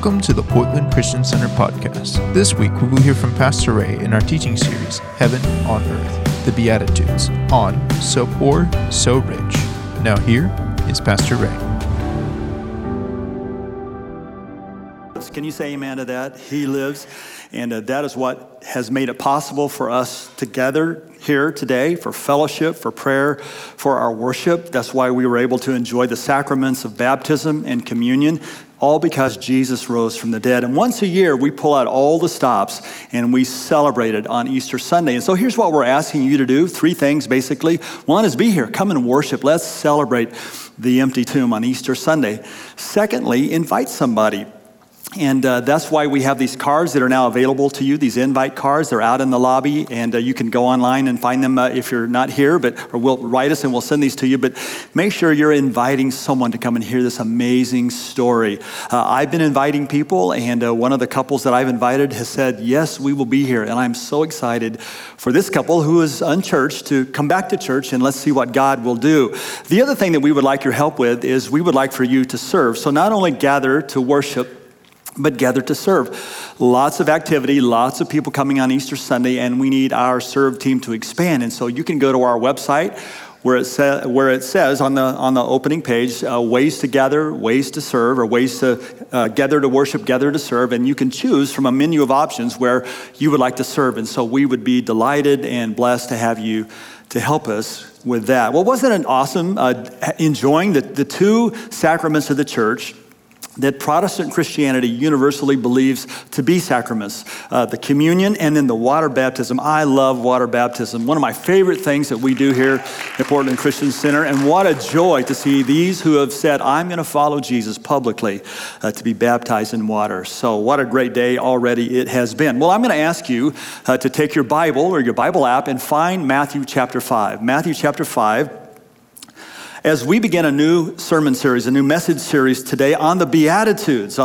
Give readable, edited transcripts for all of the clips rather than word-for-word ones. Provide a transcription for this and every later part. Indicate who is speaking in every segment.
Speaker 1: Welcome to the Portland Christian Center podcast. This week we will hear from Pastor Ray in our teaching series, Heaven on Earth, the Beatitudes, on So Poor, So Rich. Now here is Pastor Ray.
Speaker 2: Can you say amen to that? He lives, and that is what has made it possible for us to gather here today for fellowship, for prayer, for our worship. That's why we were able to enjoy the sacraments of baptism and communion, all because Jesus rose from the dead. And once a year, we pull out all the stops and we celebrate it on Easter Sunday. And so here's what we're asking you to do. 3 things, basically. One is be here. Come and worship. Let's celebrate the empty tomb on Easter Sunday. Secondly, invite somebody. And that's why we have these cards that are now available to you, these invite cards. They're out in the lobby, and you can go online and find them if you're not here, or we'll write us and we'll send these to you. But make sure you're inviting someone to come and hear this amazing story. I've been inviting people, and one of the couples that I've invited has said, yes, we will be here. And I'm so excited for this couple who is unchurched to come back to church, and let's see what God will do. The other thing that we would like your help with is we would like for you to serve. So not only gather to worship, but gather to serve. Lots of activity, lots of people coming on Easter Sunday, and we need our serve team to expand. And so you can go to our website where it says on the opening page, ways to gather, ways to serve, or ways to gather to worship, gather to serve, and you can choose from a menu of options where you would like to serve. And so we would be delighted and blessed to have you to help us with that. Well, wasn't it awesome enjoying the 2 sacraments of the church that Protestant Christianity universally believes to be sacraments, the communion and then the water baptism. I love water baptism. One of my favorite things that we do here at Portland Christian Center, and what a joy to see these who have said, I'm going to follow Jesus publicly to be baptized in water. So what a great day already it has been. Well, I'm going to ask you to take your Bible or your Bible app and find Matthew chapter 5. Matthew chapter 5. As we begin a new sermon series, a new message series today on the Beatitudes,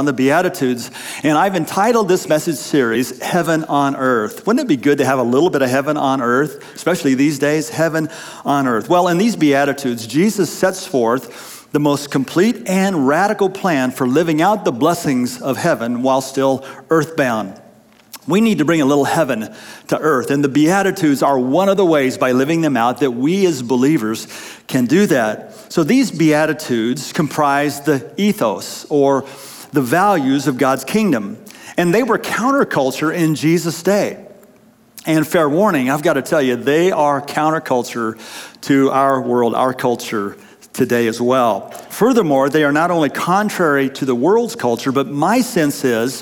Speaker 2: and I've entitled this message series, Heaven on Earth. Wouldn't it be good to have a little bit of heaven on earth, especially these days, heaven on earth? Well, in these Beatitudes, Jesus sets forth the most complete and radical plan for living out the blessings of heaven while still earthbound. We need to bring a little heaven to earth, and the Beatitudes are one of the ways by living them out that we as believers can do that. So these Beatitudes comprise the ethos or the values of God's kingdom, and they were counterculture in Jesus' day. And fair warning, I've got to tell you, they are counterculture to our world, our culture today as well. Furthermore, they are not only contrary to the world's culture, but my sense is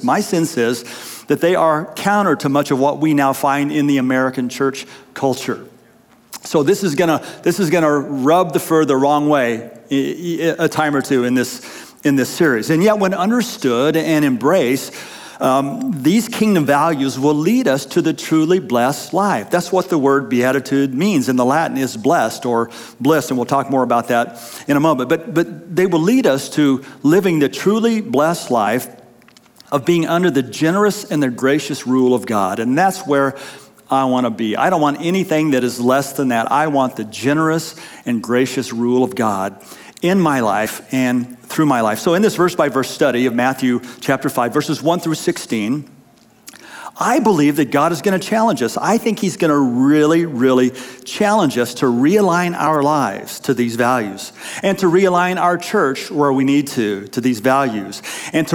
Speaker 2: that they are counter to much of what we now find in the American church culture. So this is gonna rub the fur the wrong way a time or two in this series. And yet, when understood and embraced, these kingdom values will lead us to the truly blessed life. That's what the word beatitude means. In the Latin is blessed or bliss, and we'll talk more about that in a moment. But they will lead us to living the truly blessed life of being under the generous and the gracious rule of God. And that's where I want to be. I don't want anything that is less than that. I want the generous and gracious rule of God in my life and through my life. So in this verse-by-verse study of Matthew chapter 5, verses 1 through 16, I believe that God is going to challenge us. I think he's going to really, really challenge us to realign our lives to these values and to realign our church where we need to these values and to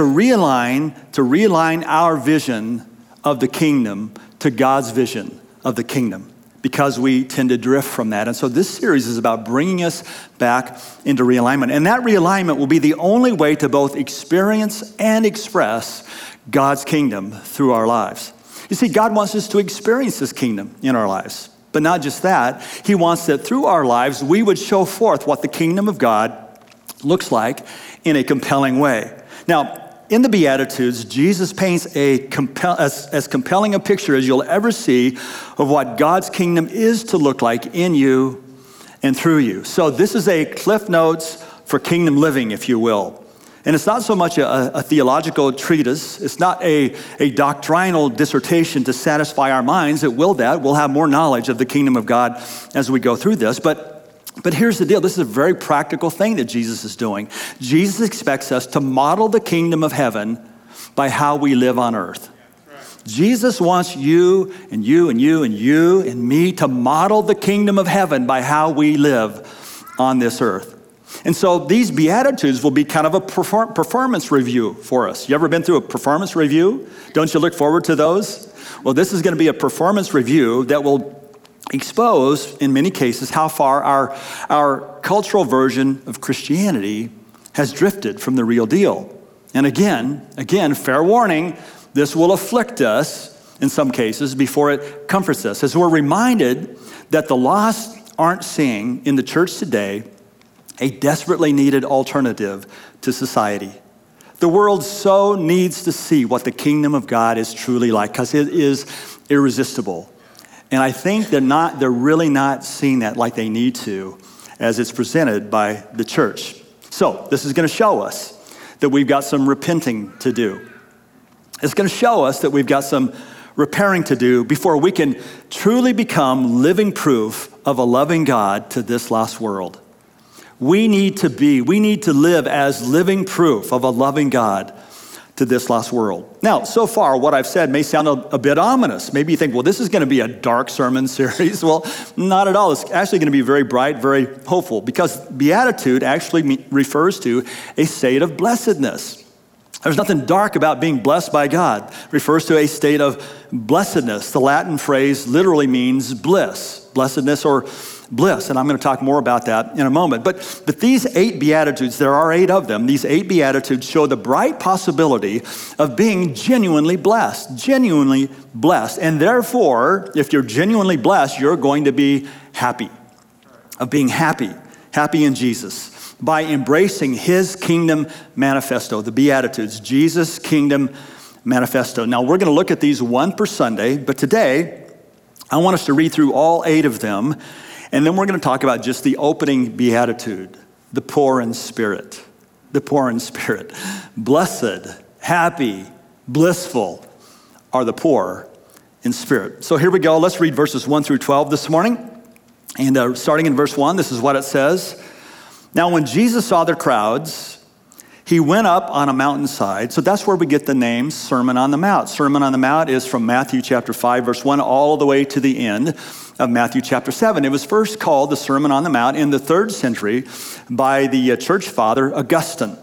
Speaker 2: realign our vision of the kingdom to God's vision of the kingdom, because we tend to drift from that. And so this series is about bringing us back into realignment. And that realignment will be the only way to both experience and express God's kingdom through our lives. You see, God wants us to experience this kingdom in our lives. But not just that, he wants that through our lives, we would show forth what the kingdom of God looks like in a compelling way. Now, in the Beatitudes, Jesus paints as compelling a picture as you'll ever see of what God's kingdom is to look like in you and through you. So this is a Cliff Notes for kingdom living, if you will. And it's not so much a theological treatise. It's not a doctrinal dissertation to satisfy our minds. It will that. We'll have more knowledge of the kingdom of God as we go through this. But here's the deal. This is a very practical thing that Jesus is doing. Jesus expects us to model the kingdom of heaven by how we live on earth. Jesus wants you and you and you and you and me to model the kingdom of heaven by how we live on this earth. And so these Beatitudes will be kind of a performance review for us. You ever been through a performance review? Don't you look forward to those? Well, this is going to be a performance review that will expose, in many cases, how far our cultural version of Christianity has drifted from the real deal. And again, fair warning, this will afflict us in some cases before it comforts us, as we're reminded that the lost aren't seeing in the church today a desperately needed alternative to society. The world so needs to see what the kingdom of God is truly like, because it is irresistible. And I think they're really not seeing that like they need to as it's presented by the church. So this is going to show us that we've got some repenting to do. It's going to show us that we've got some repairing to do before we can truly become living proof of a loving God to this lost world. We need to live as living proof of a loving God to this lost world. Now, so far, what I've said may sound a bit ominous. Maybe you think, well, this is going to be a dark sermon series. Well, not at all. It's actually going to be very bright, very hopeful, because beatitude actually refers to a state of blessedness. There's nothing dark about being blessed by God. It refers to a state of blessedness. The Latin phrase literally means bliss, blessedness or bliss, and I'm going to talk more about that in a moment. But these 8 Beatitudes, there are 8 of them, these 8 Beatitudes show the bright possibility of being genuinely blessed, and therefore, if you're genuinely blessed, you're going to be happy, of being happy in Jesus, by embracing his kingdom manifesto, the Beatitudes, Jesus' kingdom manifesto. Now, we're going to look at these one per Sunday, but today, I want us to read through all 8 of them, and then we're going to talk about just the opening beatitude, the poor in spirit. The poor in spirit. Blessed, happy, blissful are the poor in spirit. So here we go. Let's read verses 1 through 12 this morning. And starting in verse 1, this is what it says. Now when Jesus saw the crowds, he went up on a mountainside. So that's where we get the name Sermon on the Mount. Sermon on the Mount is from Matthew chapter 5, verse 1, all the way to the end of Matthew chapter 7. It was first called the Sermon on the Mount in the 3rd century by the church father Augustine.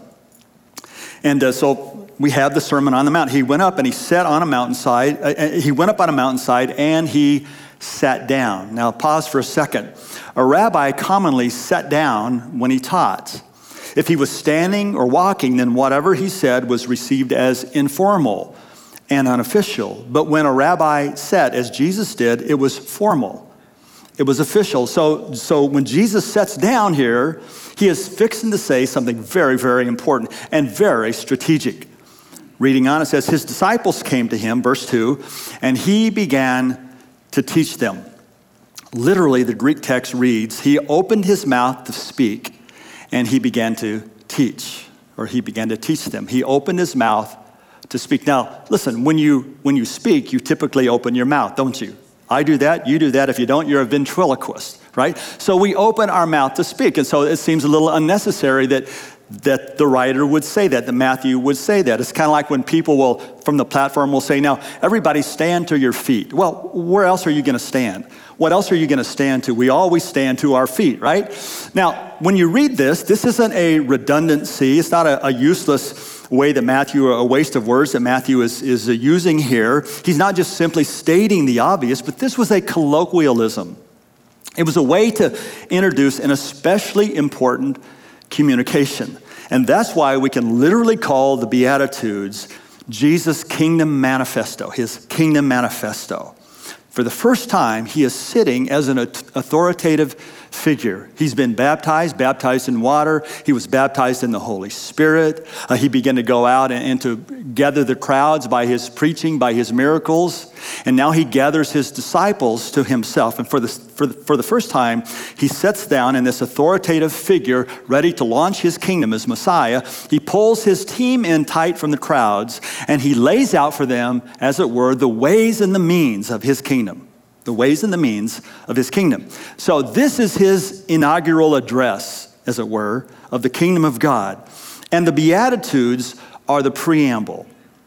Speaker 2: And so we have the Sermon on the Mount. He went up and he sat on a mountainside. He went up on a mountainside and he sat down. Now pause for a second. A rabbi commonly sat down when he taught. If he was standing or walking, then whatever he said was received as informal and unofficial. But when a rabbi sat, as Jesus did, it was formal. It was official. So when Jesus sits down here, he is fixing to say something very, very important and very strategic. Reading on, it says, his disciples came to him, verse 2, and he began to teach them. Literally, the Greek text reads, he opened his mouth to speak, and he began to teach, or he began to teach them. He opened his mouth to speak. Now, listen, when you speak, you typically open your mouth, don't you? I do that, you do that. If you don't, you're a ventriloquist, right? So we open our mouth to speak, and so it seems a little unnecessary that the writer would say that Matthew would say that. It's kind of like when people from the platform will say, now, everybody stand to your feet. Well, where else are you going to stand? What else are you going to stand to? We always stand to our feet, right? Now, when you read this isn't a redundancy. It's not a useless way that Matthew, a waste of words that Matthew is using here. He's not just simply stating the obvious, but this was a colloquialism. It was a way to introduce an especially important communication. And that's why we can literally call the Beatitudes Jesus' kingdom manifesto, his kingdom manifesto. For the first time, he is sitting as an authoritative figure. He's been baptized in water. He was baptized in the Holy Spirit. He began to go out and to gather the crowds by his preaching, by his miracles. And now he gathers his disciples to himself. And for the first time, he sits down in this authoritative figure, ready to launch his kingdom as Messiah. He pulls his team in tight from the crowds, and he lays out for them, as it were, the ways and the means of his kingdom. The ways and the means of his kingdom. So this is his inaugural address, as it were, of the kingdom of God. And the Beatitudes are the preamble.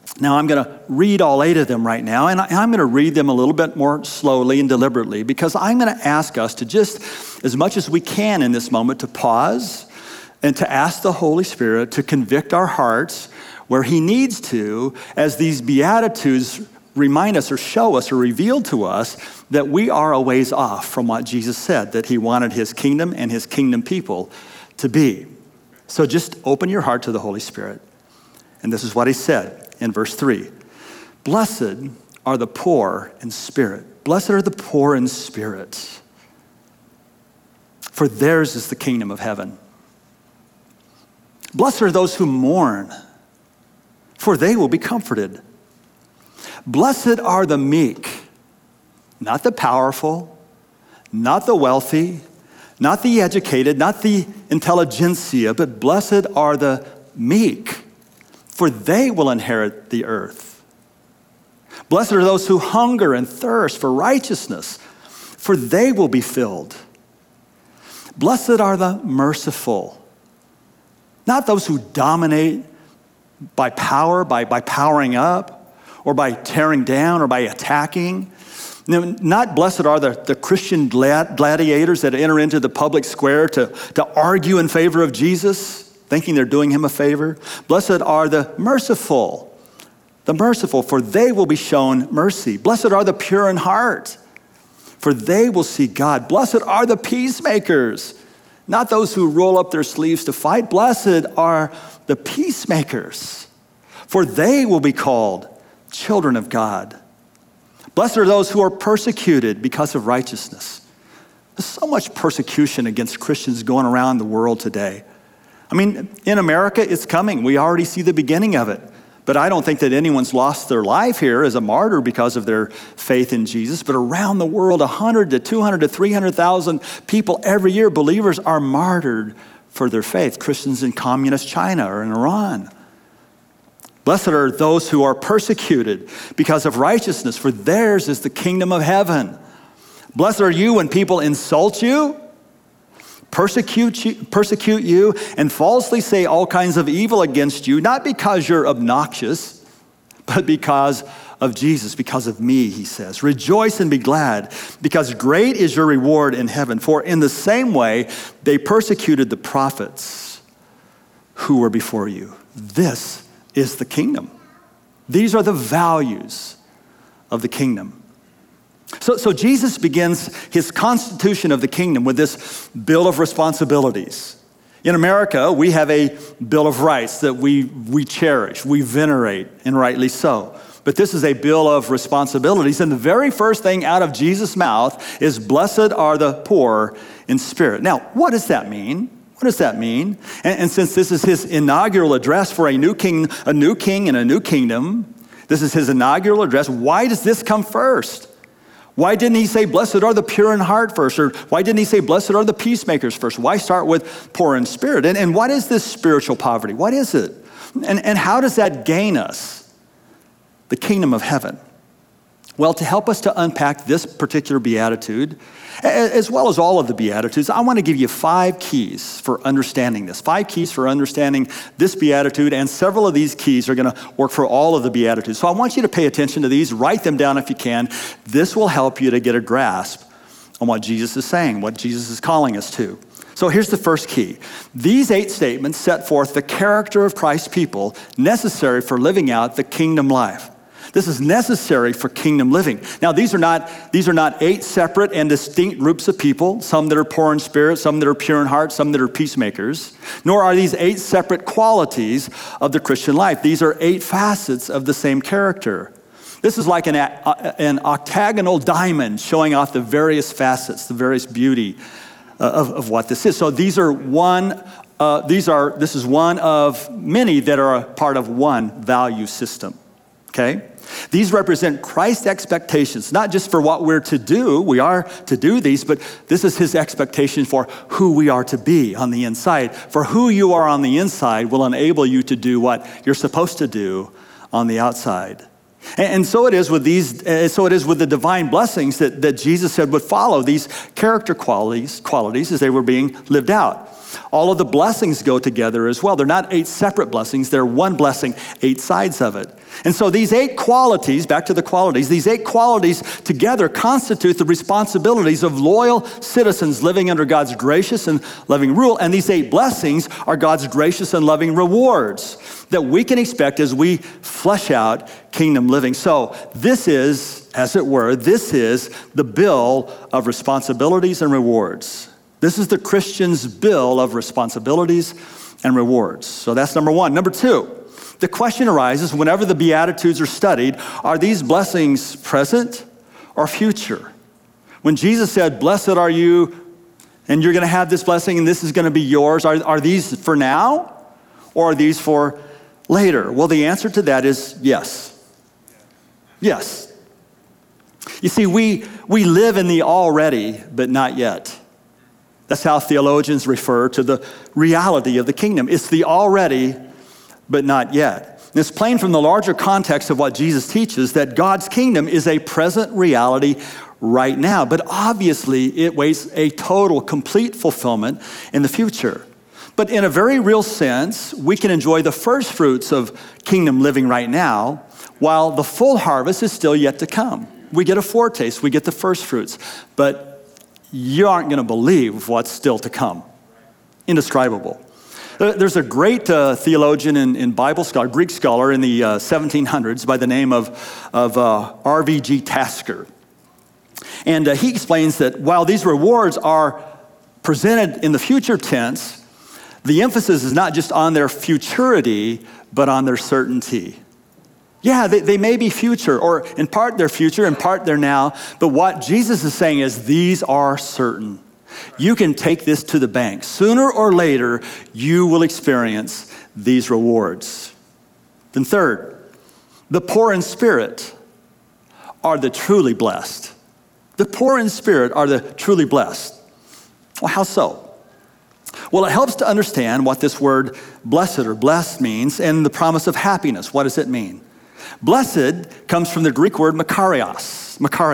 Speaker 2: Now, I'm going to read all 8 of them right now, and I'm going to read them a little bit more slowly and deliberately, because I'm going to ask us to just, as much as we can in this moment, to pause and to ask the Holy Spirit to convict our hearts where he needs to, as these Beatitudes remind us or show us or reveal to us that we are a ways off from what Jesus said, that he wanted his kingdom and his kingdom people to be. So just open your heart to the Holy Spirit. And this is what he said in verse 3. Blessed are the poor in spirit. Blessed are the poor in spirit, for theirs is the kingdom of heaven. Blessed are those who mourn, for they will be comforted. Blessed are the meek, not the powerful, not the wealthy, not the educated, not the intelligentsia, but blessed are the meek, for they will inherit the earth. Blessed are those who hunger and thirst for righteousness, for they will be filled. Blessed are the merciful, not those who dominate by power, by powering up, or by tearing down, or by attacking. Not blessed are the Christian gladiators that enter into the public square to argue in favor of Jesus, thinking they're doing him a favor. Blessed are the merciful, for they will be shown mercy. Blessed are the pure in heart, for they will see God. Blessed are the peacemakers, not those who roll up their sleeves to fight. Blessed are the peacemakers, for they will be called children of God. Blessed are those who are persecuted because of righteousness. There's so much persecution against Christians going around the world today. I mean, in America, it's coming. We already see the beginning of it. But I don't think that anyone's lost their life here as a martyr because of their faith in Jesus. But around the world, 100 to 200 to 300,000 people every year, believers, are martyred for their faith. Christians in communist China or in Iran. Blessed are those who are persecuted because of righteousness, for theirs is the kingdom of heaven. Blessed are you when people insult you, persecute you, and falsely say all kinds of evil against you, not because you're obnoxious, but because of Jesus, because of me, he says. Rejoice and be glad, because great is your reward in heaven. For in the same way, they persecuted the prophets who were before you. This is the kingdom. These are the values of the kingdom. So Jesus begins his constitution of the kingdom with this bill of responsibilities. In America, we have a bill of rights that we cherish, we venerate, and rightly so. But this is a bill of responsibilities, and the very first thing out of Jesus' mouth is, blessed are the poor in spirit. Now, what does that mean? What does that mean? And since this is his inaugural address for a new king and a new kingdom, this is his inaugural address, why does this come first? Why didn't he say, blessed are the pure in heart first? Or why didn't he say, blessed are the peacemakers first? Why start with poor in spirit? And what is this spiritual poverty? What is it? And how does that gain us the kingdom of heaven? Well, to help us to unpack this particular beatitude, as well as all of the Beatitudes, I want to give you 5 keys for understanding this. 5 keys for understanding this beatitude, and several of these keys are going to work for all of the Beatitudes. So I want you to pay attention to these, write them down if you can. This will help you to get a grasp on what Jesus is saying, what Jesus is calling us to. So here's the first key. These 8 statements set forth the character of Christ's people necessary for living out the kingdom life. This is necessary for kingdom living. Now, these are not 8 separate and distinct groups of people, some that are poor in spirit, some that are pure in heart, some that are peacemakers, nor are these 8 separate qualities of the Christian life. These are 8 facets of the same character. This is like an octagonal diamond showing off the various facets, the various beauty of what this is. So this is one of many that are a part of one value system. Okay? These represent Christ's expectations, not just for what we're to do, we are to do these, but this is his expectation for who we are to be on the inside. For who you are on the inside will enable you to do what you're supposed to do on the outside. And so it is with the divine blessings that Jesus said would follow these character qualities as they were being lived out. All of the blessings go together as well. They're not 8 separate blessings. They're one blessing, 8 sides of it. And so these 8 qualities, back to the qualities, these 8 qualities together constitute the responsibilities of loyal citizens living under God's gracious and loving rule. And these 8 blessings are God's gracious and loving rewards that we can expect as we flesh out kingdom living. So this is, as it were, this is the bill of responsibilities and rewards. This is the Christian's bill of responsibilities and rewards. So that's number 1. Number 2. The question arises whenever the Beatitudes are studied, are these blessings present or future? When Jesus said, blessed are you, and you're going to have this blessing, and this is going to be yours, are these for now, or are these for later? Well, the answer to that is yes. Yes. You see, we live in the already, but not yet. That's how theologians refer to the reality of the kingdom. It's the already, but not yet. And it's plain from the larger context of what Jesus teaches that God's kingdom is a present reality right now, but obviously it waits a total, complete fulfillment in the future. But in a very real sense, we can enjoy the first fruits of kingdom living right now, while the full harvest is still yet to come. We get a foretaste, we get the first fruits, but you aren't going to believe what's still to come. Indescribable. There's a great theologian and Bible scholar, Greek scholar in the 1700s by the name of R.V.G. Tasker. And he explains that while these rewards are presented in the future tense, the emphasis is not just on their futurity, but on their certainty. Yeah, they may be future, or in part they're future, in part they're now, but what Jesus is saying is these are certain. You can take this to the bank. Sooner or later, you will experience these rewards. Then third, the poor in spirit are the truly blessed. The poor in spirit are the truly blessed. Well, how so? Well, it helps to understand what this word blessed or blessed means and the promise of happiness. What does it mean? Blessed comes from the Greek word makarios.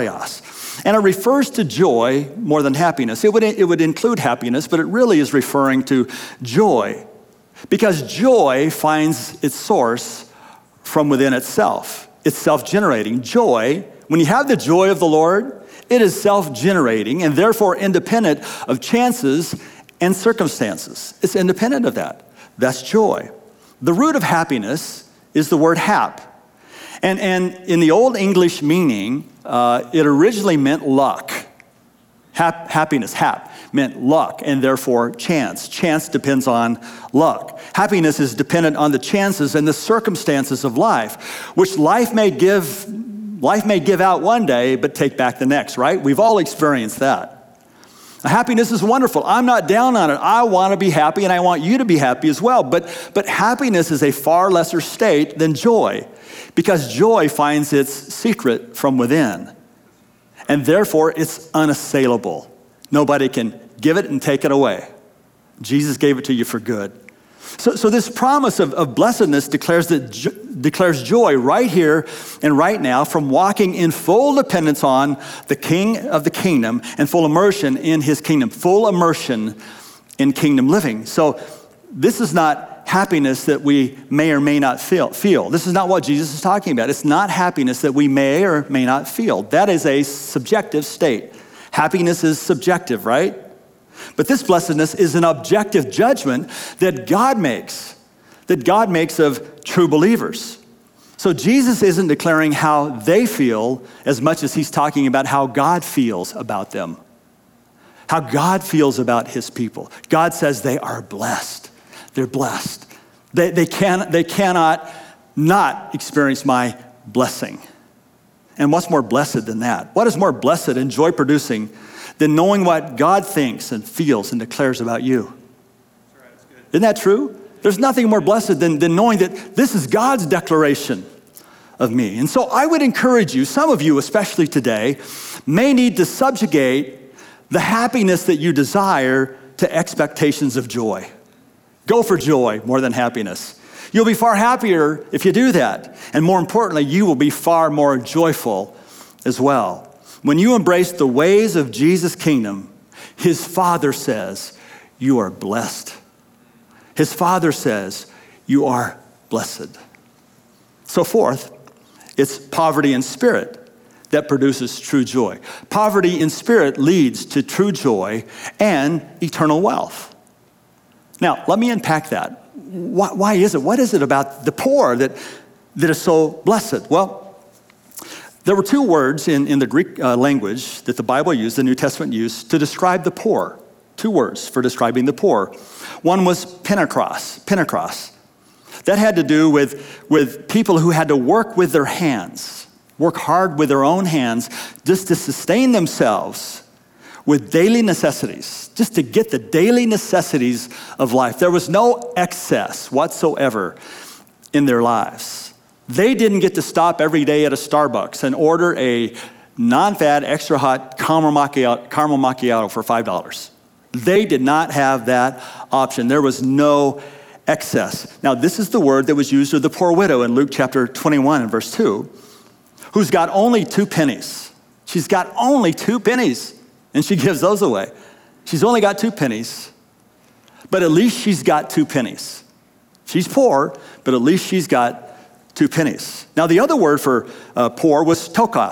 Speaker 2: And it refers to joy more than happiness. It would include happiness, but it really is referring to joy. Because joy finds its source from within itself. It's self-generating. Joy, when you have the joy of the Lord, it is self-generating and therefore independent of chances and circumstances. It's independent of that. That's joy. The root of happiness is the word hap. And in the Old English meaning, it originally meant luck. Happiness, hap, meant luck, and therefore chance. Chance depends on luck. Happiness is dependent on the chances and the circumstances of life, which life may give out one day, but take back the next, right? We've all experienced that. Happiness is wonderful. I'm not down on it. I want to be happy, and I want you to be happy as well. But happiness is a far lesser state than joy, because joy finds its secret from within. And therefore, it's unassailable. Nobody can give it and take it away. Jesus gave it to you for good. So this promise of blessedness declares joy right here and right now from walking in full dependence on the King of the kingdom and full immersion in his kingdom, full immersion in kingdom living. So this is not happiness that we may or may not feel. This is not what Jesus is talking about. It's not happiness that we may or may not feel. That is a subjective state. Happiness is subjective, right? But this blessedness is an objective judgment that God makes of true believers. So Jesus isn't declaring how they feel as much as he's talking about how God feels about them, how God feels about his people. God says they are blessed. They're blessed. They cannot not experience my blessing. And what's more blessed than that? What is more blessed and joy-producing than knowing what God thinks and feels and declares about you? Isn't that true? There's nothing more blessed than knowing that this is God's declaration of me. And so I would encourage you, some of you especially today, may need to subjugate the happiness that you desire to expectations of joy. Go for joy more than happiness. You'll be far happier if you do that. And more importantly, you will be far more joyful as well. When you embrace the ways of Jesus' kingdom, his Father says, you are blessed. His Father says, you are blessed. So fourth, It's poverty in spirit that produces true joy. Poverty in spirit leads to true joy and eternal wealth. Now, let me unpack that. Why is it? What is it about the poor that is so blessed? Well, there were two words in the Greek language that the Bible used, the New Testament used, to describe the poor. Two words for describing the poor. One was penteros. That had to do with people who had to work with their hands, work hard with their own hands just to sustain themselves with daily necessities, just to get the daily necessities of life. There was no excess whatsoever in their lives. They didn't get to stop every day at a Starbucks and order a non-fat, extra hot caramel macchiato for $5. They did not have that option. There was no excess. Now, this is the word that was used of the poor widow in Luke chapter 21 and verse 2, who's got only 2 pennies. She's got only 2 pennies, and she gives those away. She's only got 2 pennies, but at least she's got 2 pennies. She's poor, but at least she's got 2 pennies. Now, the other word for poor was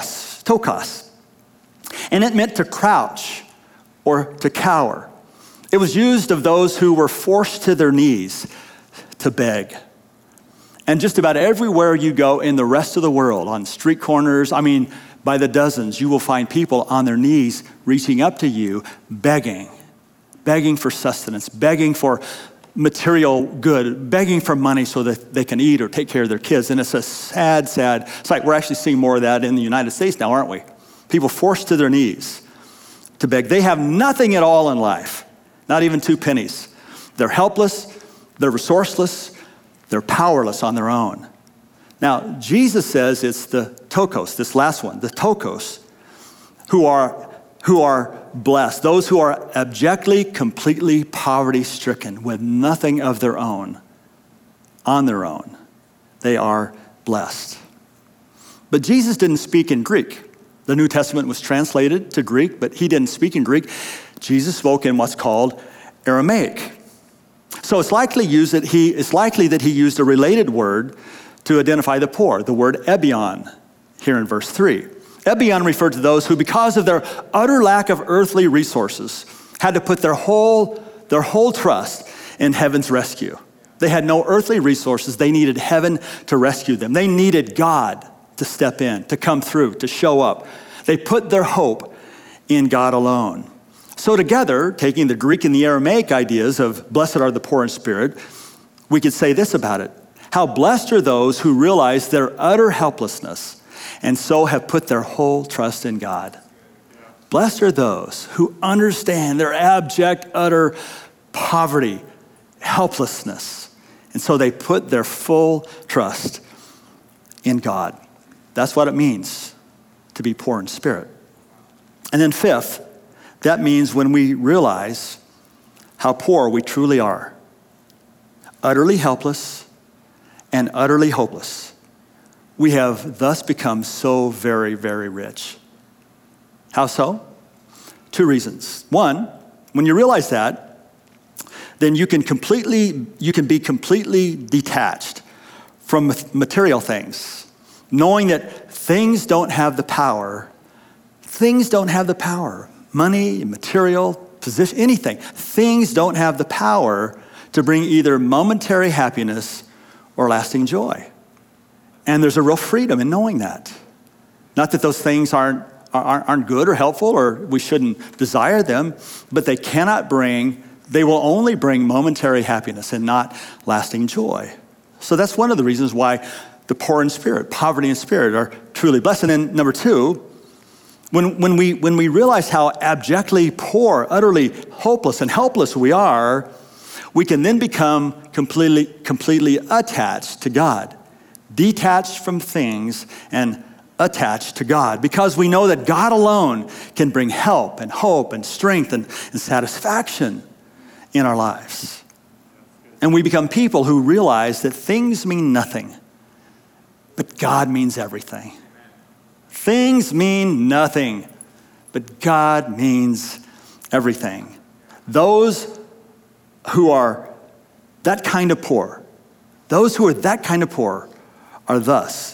Speaker 2: tokos, and it meant to crouch or to cower. It was used of those who were forced to their knees to beg. And just about everywhere you go in the rest of the world, on street corners, by the dozens, you will find people on their knees reaching up to you, begging for sustenance, begging for material good, begging for money so that they can eat or take care of their kids. And it's a sad sight. We're actually seeing more of that in the United States now, aren't we? People forced to their knees to beg. They have nothing at all in life, not even 2 pennies. They're helpless, they're resourceless, they're powerless on their own. Now, Jesus says it's the tokos, this last one, the tokos, who are blessed, those who are abjectly, completely poverty-stricken with nothing of their own, on their own. They are blessed. But Jesus didn't speak in Greek. The New Testament was translated to Greek, but he didn't speak in Greek. Jesus spoke in what's called Aramaic. So it's likely that he used a related word to identify the poor, the word ebion, here in verse 3. Ebion referred to those who, because of their utter lack of earthly resources, had to put their whole trust in heaven's rescue. They had no earthly resources. They needed heaven to rescue them. They needed God to step in, to come through, to show up. They put their hope in God alone. So together, taking the Greek and the Aramaic ideas of blessed are the poor in spirit, we could say this about it. How blessed are those who realize their utter helplessness and so have put their whole trust in God. Blessed are those who understand their abject, utter poverty, helplessness, and so they put their full trust in God. That's what it means to be poor in spirit. And then fifth, that means when we realize how poor we truly are, utterly helpless and utterly hopeless, we have thus become so very, very rich. How so? 2 reasons. One, when you realize that, then you can be completely detached from material things, knowing that things don't have the power, money, material, position, anything. Things don't have the power to bring either momentary happiness or lasting joy. And there's a real freedom in knowing that. Not that those things aren't good or helpful or we shouldn't desire them, but they will only bring momentary happiness and not lasting joy. So that's one of the reasons why the poor in spirit, poverty in spirit are truly blessed. And then number 2, when we realize how abjectly poor, utterly hopeless and helpless we are, we can then become completely attached to God, detached from things and attached to God, because we know that God alone can bring help and hope and strength and satisfaction in our lives. And we become people who realize that things mean nothing, but God means everything. Things mean nothing, but God means everything. Those who are that kind of poor are thus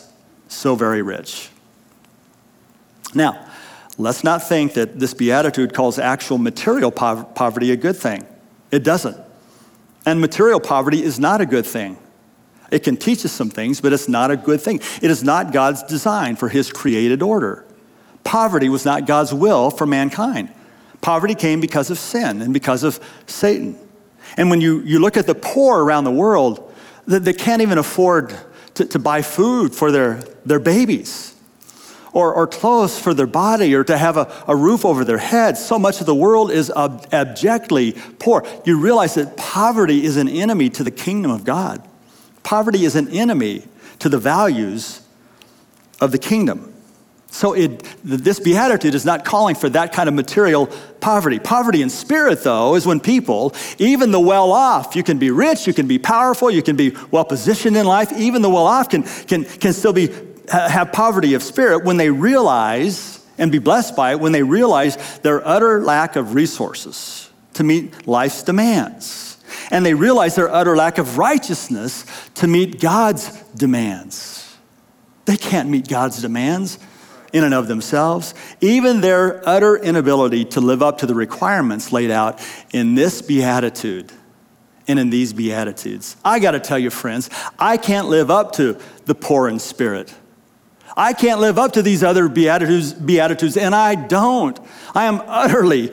Speaker 2: so very rich. Now, let's not think that this beatitude calls actual material poverty a good thing. It doesn't. And material poverty is not a good thing. It can teach us some things, but it's not a good thing. It is not God's design for his created order. Poverty was not God's will for mankind. Poverty came because of sin and because of Satan. And when you look at the poor around the world, they can't even afford to buy food for their babies or clothes for their body or to have a roof over their head. So much of the world is abjectly poor. You realize that poverty is an enemy to the kingdom of God. Poverty is an enemy to the values of the kingdom. So this beatitude is not calling for that kind of material poverty. Poverty in spirit, though, is when people, even the well-off, you can be rich, you can be powerful, you can be well-positioned in life, even the well-off can still have poverty of spirit when they realize, and be blessed by it, when they realize their utter lack of resources to meet life's demands. And they realize their utter lack of righteousness to meet God's demands. They can't meet God's demands in and of themselves. Even their utter inability to live up to the requirements laid out in this beatitude and in these beatitudes. I got to tell you, friends, I can't live up to the poor in spirit. I can't live up to these other beatitudes, and I don't. I am utterly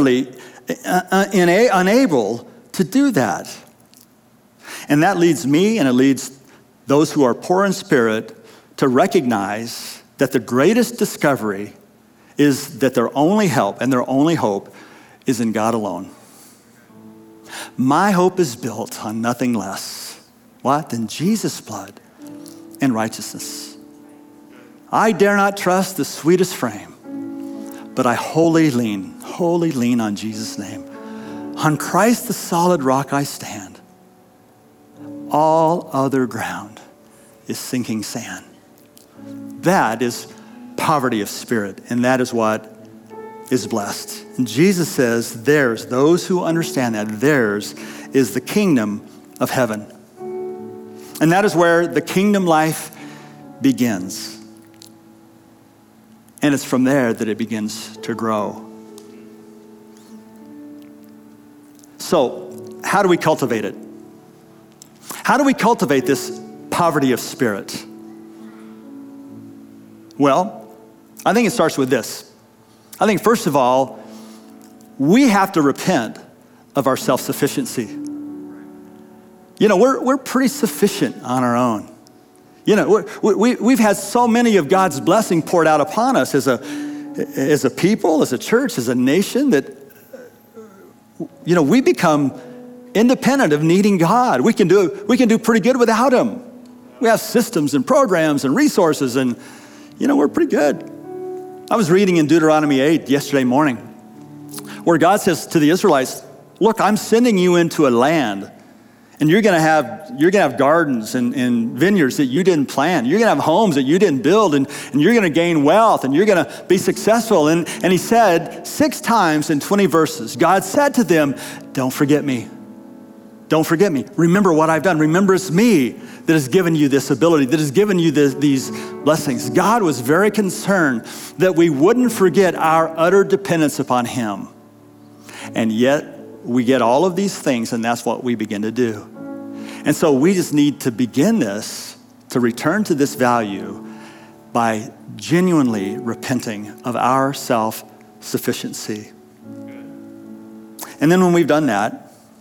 Speaker 2: unable to do that. And that leads me, and it leads those who are poor in spirit to recognize that the greatest discovery is that their only help and their only hope is in God alone. My hope is built on nothing less, than Jesus' blood and righteousness. I dare not trust the sweetest frame, but I wholly lean on Jesus' name. On Christ the solid rock I stand. All other ground is sinking sand. That is poverty of spirit, and that is what is blessed. And Jesus says those who understand that, theirs is the kingdom of heaven. And that is where the kingdom life begins. And it's from there that it begins to grow. So, how do we cultivate it? How do we cultivate this poverty of spirit? Well, I think it starts with this. I think, first of all, we have to repent of our self-sufficiency. You know, we're pretty sufficient on our own. You know, we've had so many of God's blessing poured out upon us as a people, as a church, as a nation that, you know, we become independent of needing God. We can do pretty good without him. We have systems and programs and resources, and you know, we're pretty good. I was reading in Deuteronomy 8 yesterday morning, where God says to the Israelites, look, I'm sending you into a land, and you're gonna have gardens and vineyards that you didn't plant. You're gonna have homes that you didn't build, and you're gonna gain wealth, and you're gonna be successful. And he said 6 times in 20 verses, God said to them, don't forget me. Don't forget me. Remember what I've done. Remember it's me that has given you this ability, that has given you these blessings. God was very concerned that we wouldn't forget our utter dependence upon him. And yet we get all of these things, and that's what we begin to do. And so we just need to begin this, to return to this value by genuinely repenting of our self-sufficiency. And then when we've done that,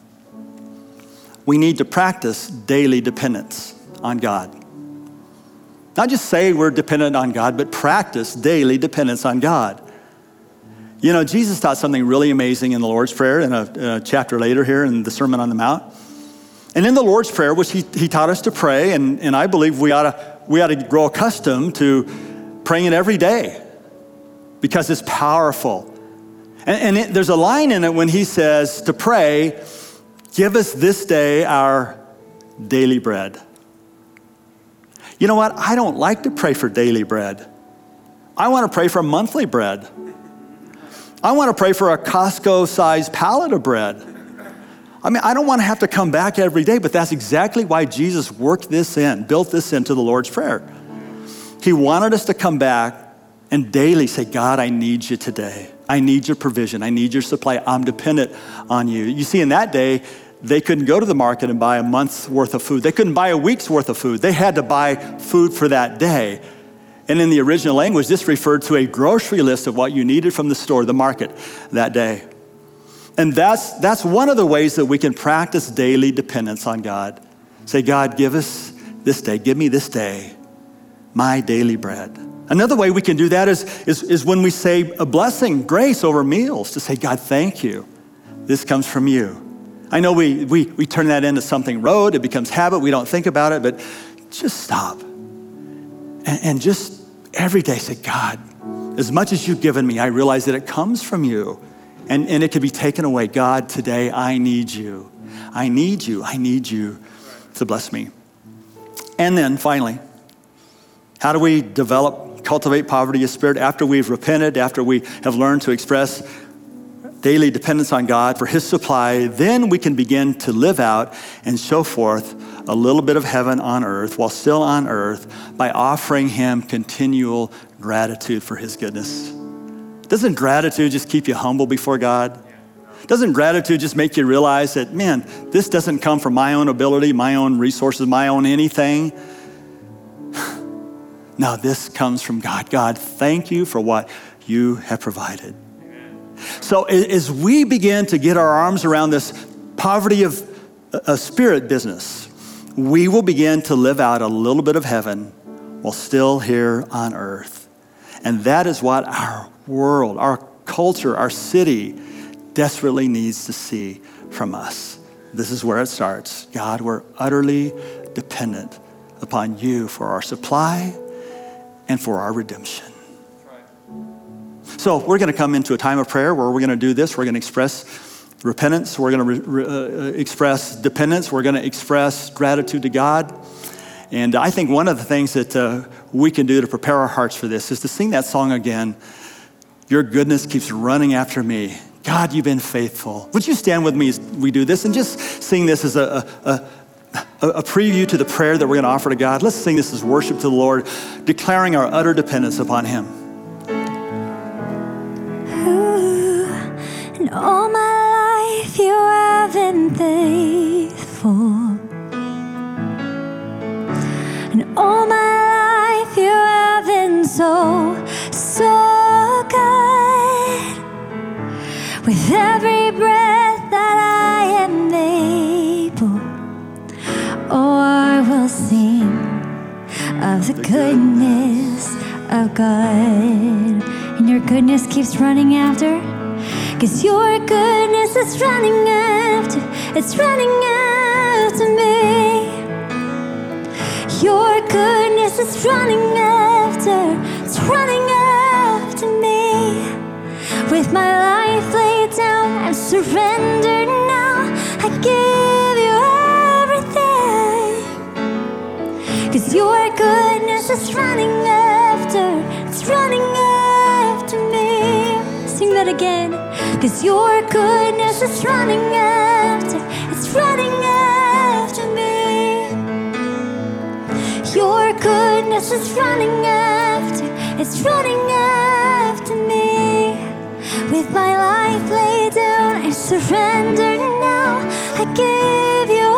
Speaker 2: we need to practice daily dependence on God. Not just say we're dependent on God, but practice daily dependence on God. You know, Jesus taught something really amazing in the Lord's Prayer in a chapter later here in the Sermon on the Mount. And in the Lord's Prayer, which he taught us to pray, and I believe we ought to grow accustomed to praying it every day because it's powerful. And there's a line in it when he says to pray, give us this day our daily bread. You know what? I don't like to pray for daily bread. I want to pray for monthly bread. I want to pray for a Costco-sized pallet of bread. I mean, I don't want to have to come back every day, but that's exactly why Jesus built this into the Lord's Prayer. He wanted us to come back and daily say, God, I need you today. I need your provision. I need your supply. I'm dependent on you. You see, in that day, they couldn't go to the market and buy a month's worth of food. They couldn't buy a week's worth of food. They had to buy food for that day. And in the original language, this referred to a grocery list of what you needed from the store, the market, that day. And that's one of the ways that we can practice daily dependence on God. Say, God, give us this day. Give me this day my daily bread. Another way we can do that is when we say a blessing, grace over meals, to say, God, thank you. This comes from you. I know we turn that into something rote. It becomes habit. We don't think about it, but just stop. And just every day say, God, as much as you've given me, I realize that it comes from you. And it could be taken away. God, today I need you. I need you. I need you to bless me. And then finally, how do we cultivate poverty of spirit after we've repented, after we have learned to express daily dependence on God for his supply? Then we can begin to live out and show forth a little bit of heaven on earth while still on earth by offering him continual gratitude for his goodness. Doesn't gratitude just keep you humble before God? Doesn't gratitude just make you realize that, man, this doesn't come from my own ability, my own resources, my own anything? No, this comes from God. God, thank you for what you have provided. So as we begin to get our arms around this poverty of spirit business, we will begin to live out a little bit of heaven while still here on earth. And that is what our world, our culture, our city desperately needs to see from us. This is where it starts. God, we're utterly dependent upon you for our supply and for our redemption. So we're going to come into a time of prayer where we're going to do this. We're going to express repentance. We're going to express dependence. We're going to express gratitude to God. And I think one of the things that we can do to prepare our hearts for this is to sing that song again. Your goodness keeps running after me. God, you've been faithful. Would you stand with me as we do this and just sing this as a preview to the prayer that we're going to offer to God? Let's sing this as worship to the Lord, declaring our utter dependence upon him.
Speaker 3: And all my life you have been faithful. And all my life you have been so good. With every breath that I am able, oh, I will sing of the goodness of God. And your goodness keeps running after. 'Cause your goodness is running after, it's running after me. Your goodness is running after, it's running after me. With my life laid down, I'm surrendered now. I give you everything. 'Cause your goodness is running after, it's running after me. Sing that again. 'Cause your goodness is running after, it's running after me. Your goodness is running after, it's running after me. With my life laid down, I surrender now. I give you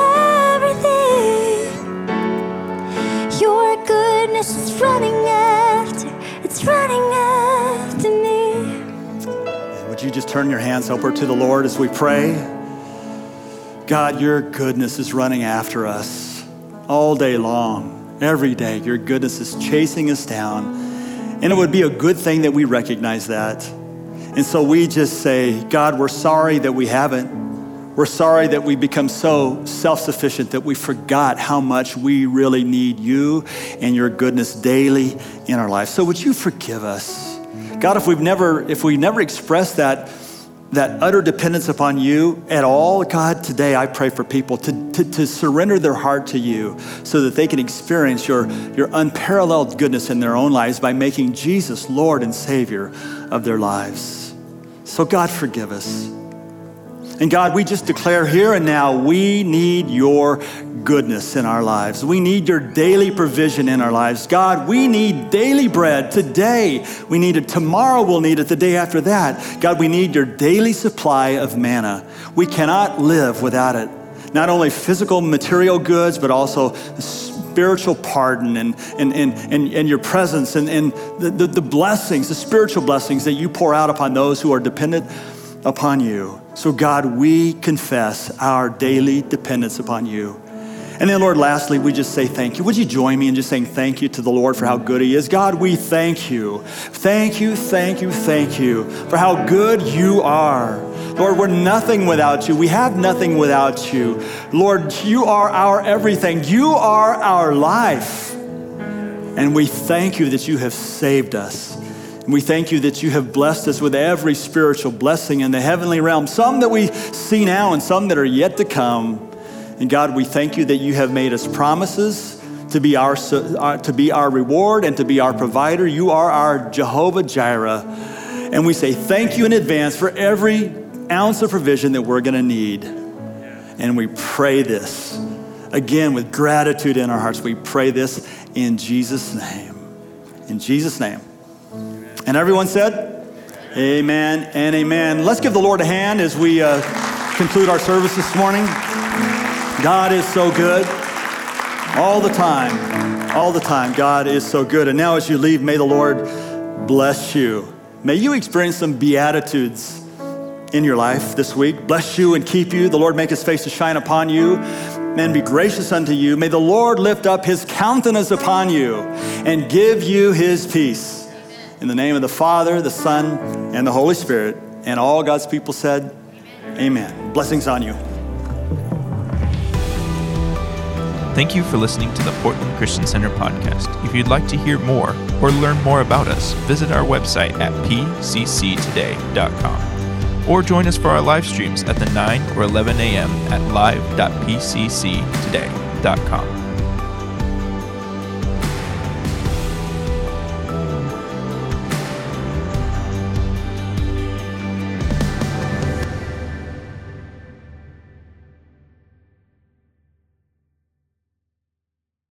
Speaker 3: everything. Your goodness is running after, it's running after me.
Speaker 2: Would you just turn your hands upward to the Lord as we pray? God, your goodness is running after us all day long, every day. Your goodness is chasing us down. And it would be a good thing that we recognize that. And so we just say, God, we're sorry that we haven't. We're sorry that we become so self-sufficient that we forgot how much we really need you and your goodness daily in our life. So would you forgive us? God, if we never expressed that utter dependence upon you at all, God, today I pray for people to surrender their heart to you so that they can experience your unparalleled goodness in their own lives by making Jesus Lord and Savior of their lives. So God, forgive us. And God, we just declare here and now, we need your goodness in our lives. We need your daily provision in our lives. God, we need daily bread today. We need it tomorrow. We'll need it the day after that. God, we need your daily supply of manna. We cannot live without it. Not only physical material goods, but also spiritual pardon and your presence and the blessings, the spiritual blessings that you pour out upon those who are dependent upon you. So God, we confess our daily dependence upon you. And then Lord, lastly, we just say thank you. Would you join me in just saying thank you to the Lord for how good he is? God, we thank you. Thank you, thank you, thank you for how good you are. Lord, we're nothing without you. We have nothing without you. Lord, you are our everything. You are our life. And we thank you that you have saved us. And we thank you that you have blessed us with every spiritual blessing in the heavenly realm, some that we see now and some that are yet to come. And God, we thank you that you have made us promises to be our reward and to be our provider. You are our Jehovah Jireh. And we say thank you in advance for every ounce of provision that we're going to need. And we pray this, again, with gratitude in our hearts. We pray this in Jesus' name. In Jesus' name. And everyone said, amen and amen. Let's give the Lord a hand as we conclude our service this morning. God is so good. All the time, God is so good. And now as you leave, may the Lord bless you. May you experience some beatitudes in your life this week. Bless you and keep you. The Lord make his face to shine upon you and be gracious unto you. May the Lord lift up his countenance upon you and give you his peace. In the name of the Father, the Son, and the Holy Spirit. And all God's people said, amen. Blessings on you.
Speaker 1: Thank you for listening to the Portland Christian Center podcast. If you'd like to hear more or learn more about us, visit our website at pcctoday.com or join us for our live streams at the 9 or 11 a.m. at live.pcctoday.com.